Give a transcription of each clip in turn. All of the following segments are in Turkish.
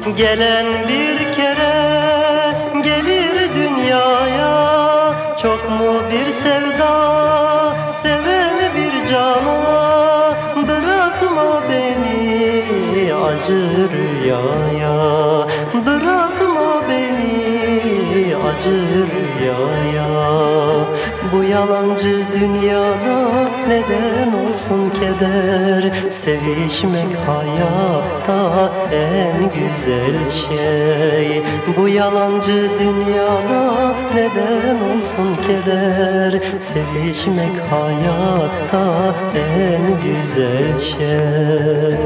Gelen bir kere gelir dünyaya, çok mu bir sevda seven bir cana. Bırakma beni acı rüyaya, bırakma beni acı rüyaya. Bu yalancı dünyada neden olsun keder? Sevişmek hayatta en güzel şey. Bu yalancı dünyada neden olsun keder? Sevişmek hayatta en güzel şey.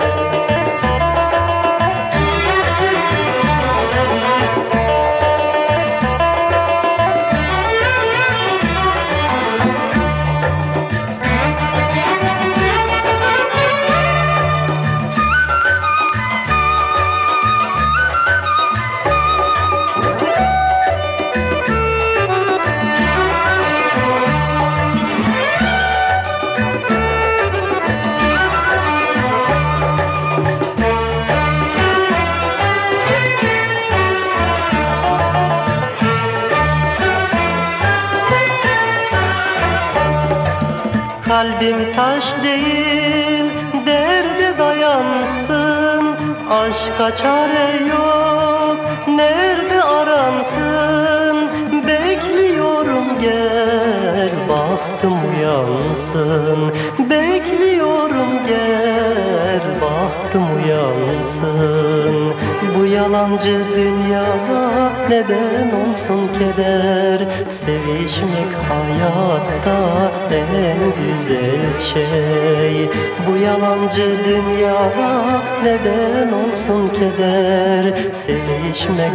Kalbim taş değil, derde dayansın. Aşka çare yok, nerede aransın? Bekliyorum gel, bahtım uyansın. Bekliyorum gel, bahtım uyansın. Bu yalancı dünyada neden olsun keder? Sevişmek hayatta en güzel şey. Bu yalancı dünyada neden olsun keder? Sevişmek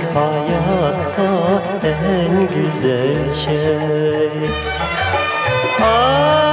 hayatta en güzel şey.